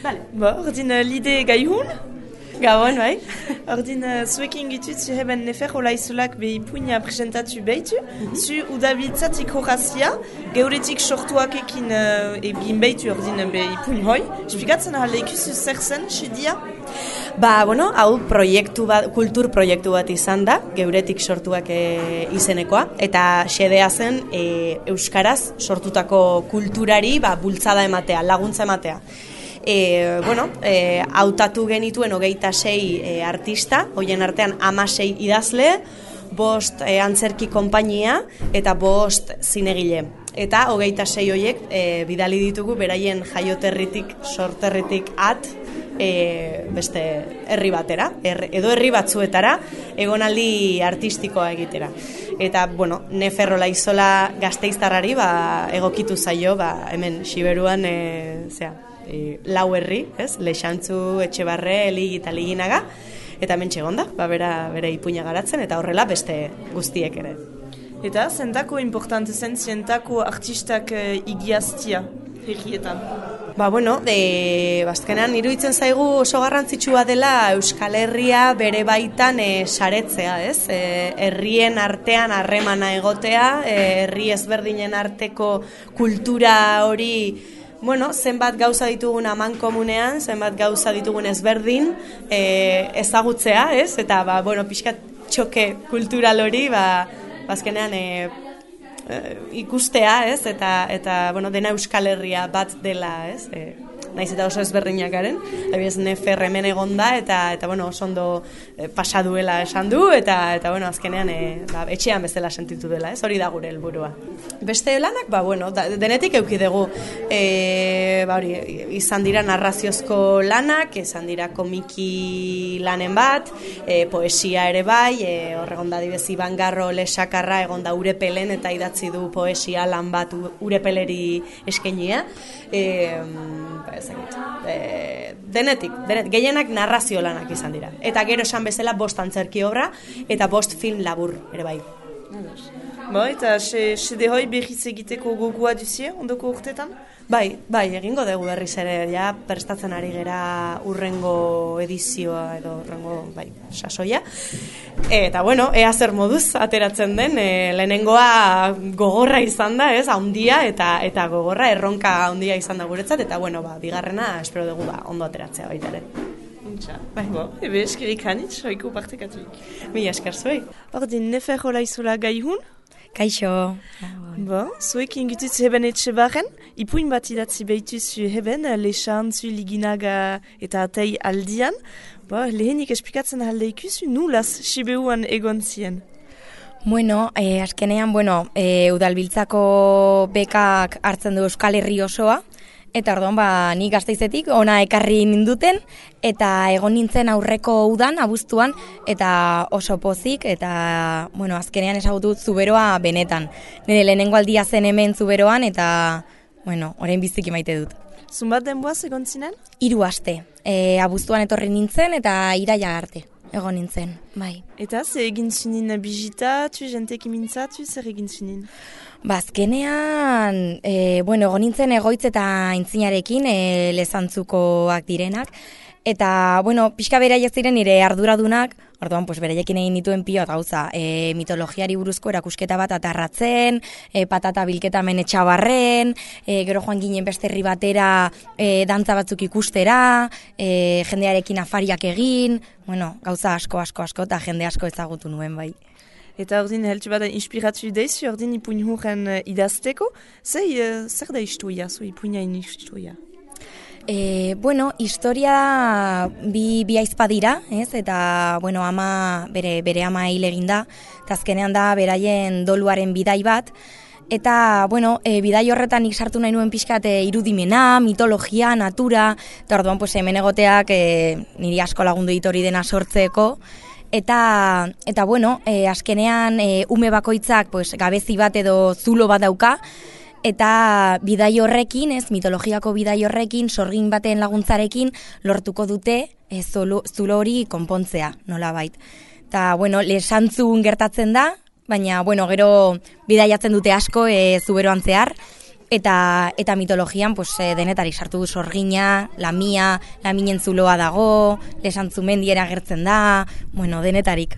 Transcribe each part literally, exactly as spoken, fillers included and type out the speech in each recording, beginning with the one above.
Vale. Bo, ordin uh, lide gaihun? Gabon, bai. Ordin, uh, zuekin gitu, zu heben nefer olaizolak be ipuina presentatu behitu, mm-hmm. zu udabiltzatik horazia, geuretik sortuakekin uh, egin behitu ordin be ipuin hoi. Esplikatzen ahal ikusi zer zen, sidia? Ba, bueno, hau proiektu bat, kultur proiektu bat izan da, geuretik sortuak e, izenekoa, eta xedea zen e, euskaraz sortutako kulturari ba, bultzada ematea, laguntza ematea. E, bueno, e, hautatu genituen hogeita sei e, artista, hoien artean hamasei idazle, bost e, antzerki konpainia eta bost zinegile. Eta hogeita sei hoiek e, bidali ditugu beraien jaioterritik, sorterritik at, e, beste herri batera, er, edo herri batzuetara, egonaldi artistikoa egitera. Eta, bueno, Nefer Olaizola Gasteiztarrari ba, egokitu zaio, ba, hemen Siberuan, e, zera, E, lau herri, ez? Lexantzu, Etxebarre, Eligi eta Liginaga, eta hemen txegonda, ba, bera, bere ipuina garatzen, eta horrela beste guztiek ere. Eta zentako importante zen, zentako artistak e, igiaztia herrietan? Ba, bueno, e, bazkenean iruditzen zaigu oso garrantzitsua dela Euskal Herria bere baitan e, saretzea, ez? E, herrien artean harremana egotea, e, herri ezberdinen arteko kultura hori, bueno, zenbat gauza ditugun amankomunean, zenbat gauza ditugun ezberdin, e, ezagutzea, ez? Eta, ba, bueno, pixkat txoke kultural hori, ba, bazkenean e, e, ikustea, ez? Eta, eta, bueno, dena Euskal Herria bat dela, ez? E, naiz eta oso ezberdinak garen, abiez Nefer hemen egonda, eta, eta bueno, oso ondo e, pasa duela esan du, eta, eta bueno, azkenean e, ba, etxean bezala sentitu dela, ez? Hori da gure helburua. Beste lanak, ba, bueno, da, denetik eduki dugu, e, ba, hori, izan dira narraziozko lanak, izan dira komiki lanen bat, e, poesia ere bai, e, horregonda dibez Iban Garro Lesakarra egonda Urepelen, eta idatzi du poesia lan bat Urepeleri eskenia, e, ba, ezagit, e, denetik, denet, gehienak narrazio lanak izan dira. Eta gero esan bezala bost antzerki obra, eta bost film labur, ere bai. Ba, eta sede hoi berriz egiteko gogoa duzie, ondoko urtetan? Bai, bai, egingo dugu berriz ere, ja, prestatzen ari gera urrengo edizioa edo urrengo, bai, sasoia. Eta, bueno, ea zer moduz ateratzen den, e, lehenengoa gogorra izan da, ez, haundia, eta eta gogorra erronka haundia izan da guretzat, eta, bueno, ba, bigarrena, espero dugu, ba, ondo ateratzea baita ere. Intxa, bai, bo, ebe eskerik hanitz, oiko partekatuik. Mi esker zuei. Ordin, Nefer Olaizola gaihun? Kaixo. Bo, zuekin gututz heben Etxebarren, ipuin bat idatzi behituzu heben, Lexantzu, Liginaga eta Atei aldian. Bo, lehenik esplikatzen alde ikusi, nulaz Sibeuan egon zien? Bueno, eh, azkenean, bueno, eh, udalbiltzako bekak hartzen du Euskal Herri osoa, eta orduan, ba, ni Gasteizetik ona ekarri ninduten, eta egon nintzen aurreko udan, abuztuan, eta oso pozik, eta, bueno, azkenean ezagutu Zuberoa benetan. Nire lehenengo aldia zen hemen Zuberoan, eta, bueno, orain biziki maite dut. Zunbat denboaz egon zinen? Hiru aste. E, abuztuan etorri nintzen, eta iraila arte egon nintzen, bai. Eta ze egin zinen bizitatu, jentek imintzatu, zer egin zinen? Bazkenean, e, bueno, egon nintzen egoitz eta aintzinarekin, e, lezantzukoak direnak, eta, bueno, pixka beraiek ziren nire arduradunak, orduan, pues, beraiekin egin dituen pio eta gauza, e, mitologiari buruzko erakusketa bat atarratzen, e, patata bilketa Etxabarren, e, gero joan ginen beste herri batera e, dantza batzuk ikustera, e, jendearekin afariak egin, bueno, gauza asko, asko, asko, eta jende asko ezagutu nuen, bai. Eta ordin heltu bada inspiratu deizu, ordin ipuin hurren uh, idazteko, zer, uh, zer da istuia, zu ipuinain istuia? E, bueno, historia bi, bi aizpa dira, ez? Eta, bueno, ama, bere, bere ama hil eginda, eta azkenean da beraien doluaren bidai bat, eta, bueno, e, bidai horretan nik sartu nahi nuen pixkat e, irudimena, mitologia, natura, eta orduan, pues, hemen egoteak e, niri asko lagundu dit hori dena sortzeko, Eta, eta bueno, e, azkenean e, ume bakoitzak pues, gabezi bat edo zulo bat dauka, eta bidai horrekin, ez, mitologiako bidai horrekin, sorgin baten laguntzarekin, lortuko dute e, zulo, zulo hori konpontzea, nolabait. Eta, bueno, lesantzun gertatzen da, baina, bueno, gero bidaiatzen dute asko e, Zuberoan zehar, eta eta mitologian pues, e, denetarik sartu du sorgina, lamia, laminen zuloa dago, lesantzumendiera agertzen da, bueno, denetarik.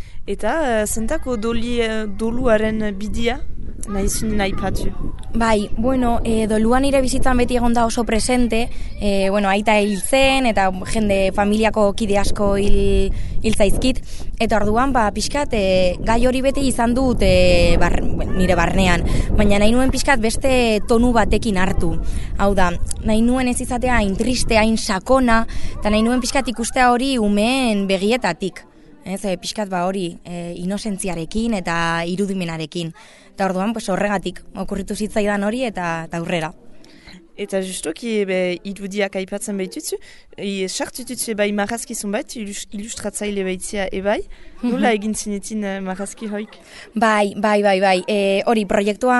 Eta zentako doli, doluaren bidia nahi zunen aipatu? Bai, bueno, e, doluan nire bizitzan beti egon da oso presente, e, bueno, aita hil zen, eta jende familiako kide asko hil, hil zaizkit, eta orduan, ba, pixkat, e, gai hori beti izan dut e, bar, nire barnean, baina nahi nuen pixkat beste tonu batekin hartu. Hau da, nahi nuen ez izatea hain triste, hain sakona, eta nahi nuen pixkat ikustea hori umeen begietatik. Ez, e, pixkat ba hori, e, inosentziarekin eta irudimenarekin. Eta orduan, pues, horregatik, okurritu zitzaidan hori eta, eta aurrera. Eta justoki be, irudiak aipatzen behitutu, e, sartututu bai marrazkizun bat, ilustratzaile behitzea ebai, nola egin zinetin uh, marrazki hoik? Bai, bai, bai, bai. E, hori, proiektua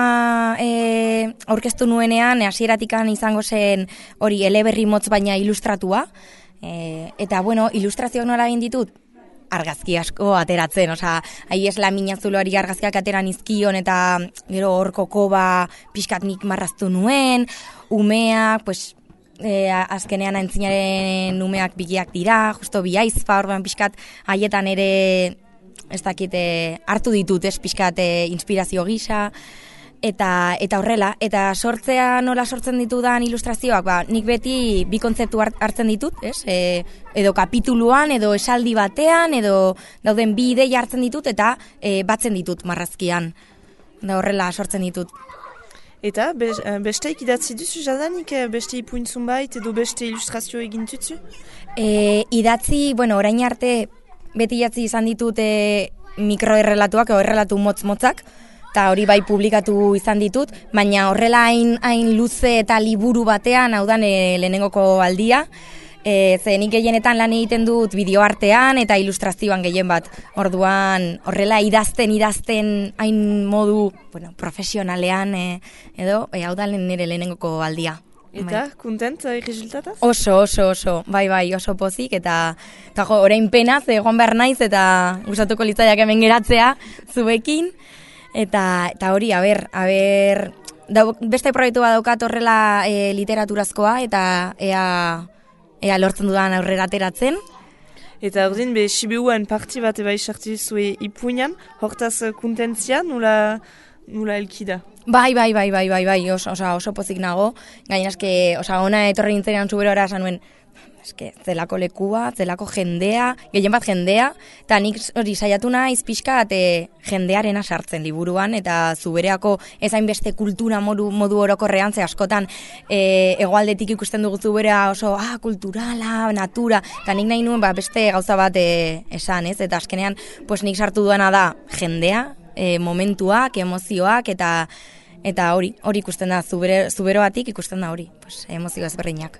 e, aurkeztu nuenean, hasieratikan izango zen hori eleberri motz baina ilustratua, e, eta bueno, ilustrazioak nola egin ditut, argazki asko ateratzen, osea, ahi ez lamina zuloari argazkiak ateran izkion eta gero horko koba pixkat nik marraztu nuen, umeak, pues, e, azkenean aintzinaren umeak bigiak dira, justo bi aizpa, orduan pixkat haietan ere, ez dakite, hartu ditut, ez pixkat e, inspirazio gisa, Eta, eta horrela, eta sortzea nola sortzen ditudan ilustrazioak, ba, nik beti bi kontzeptu hartzen ditut, ez? E, edo kapituluan, edo esaldi batean, edo dauden bi ideia hartzen ditut, eta e, batzen ditut marrazkian. Da horrela sortzen ditut. Eta be, besteik idatzi duzu jadanik, beste ipuintzun bait, edo beste ilustrazio egin duzu? E, idatzi, bueno, orain arte beti idatzi izan ditut e, mikroerrelatuak, edo errelatu motz-motzak, eta hori bai publikatu izan ditut, baina horrela hain, hain luze eta liburu batean, hau da e, lehenengoko aldia, e, ze nik gehienetan lan egiten dut bideoartean eta ilustrazioan gehien bat. Orduan horrela idazten, idazten hain modu bueno, profesionalean e, edo, e, hau da nire lehenengoko aldia. Eta, kontent bai. Resultataz? Oso, oso, oso, bai, bai, oso pozik, eta, eta jo, orain penaz, egon behar naiz, eta gustatuko litzaiak hemen geratzea zuekin, Eta, eta hori, a ber, a ber, da, beste proiektu bat daukat horrela e, literaturazkoa, eta ea, ea lortzen dudan aurrera ateratzen. Eta ordin, be, Sibiuan parti bat eba isartu zuen ipuinan, hortaz kontentzia, nula, nula elkida? Bai, bai, bai, bai, bai, bai, oso, oso, oso pozik nago. Gaina eske, osa, ona etorri nintzenean Zuberora esan nuen, eske, zelako lekua, zelako jendea, gehien bat jendea, eta nik hori saiatu naiz pixka ate jendearena sartzen liburuan, eta Zubereako ezain beste kultura modu, modu orokorrean, ze askotan e, hegoaldetik ikusten dugu Zuberea oso, ah, kulturala, natura, eta nik nahi nuen ba, beste gauza bat e, esan, ez? Eta azkenean, pues, nik sartu duena da jendea, e, momentuak, emozioak, eta eta hori, hori ikusten da, Zubere, Zuberoatik ikusten da hori, pues, emozio ezberdinak.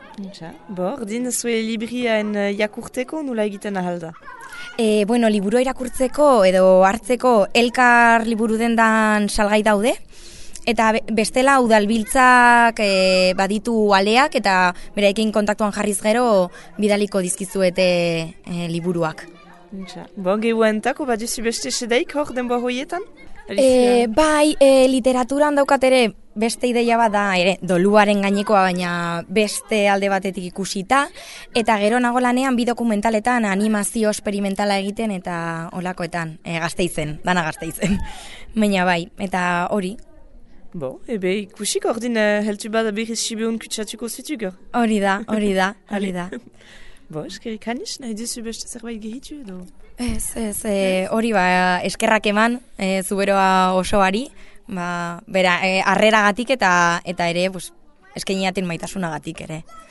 Bo, ordin, zue libriaen jakurteko nula egiten ahalda? E, bueno, liburu irakurtzeko edo hartzeko elkar liburu dendan salgai daude, eta bestela udalbiltzak e, baditu aleak, eta beraekin kontaktuan jarriz gero bidaliko dizkizuete e, liburuak. Bo, gehuentako baduzu beste sedaik hor denbora horietan? E, bai, e, literaturan daukat ere beste ideia bat da, ere, doluaren gainekoa, baina beste alde batetik ikusita, eta gero nago lanean bi dokumentaletan animazio esperimentala egiten eta olakoetan, e, Gasteizen, dana Gasteizen. Baina bai, eta hori. Bo, ebe ikusiko ordin heltu bat berriz Sibiun kutsatuko zituko? Hori da, hori da, hori da. Bo, eskerrik hanis, nahi duzu beste zerbait gehitu edo? Ez, ez, e, hori ba, eskerrak eman e, Zuberoa osoari, ba, bera, e, arreragatik eta eta ere, pues, eskainiaten maitasunagatik ere.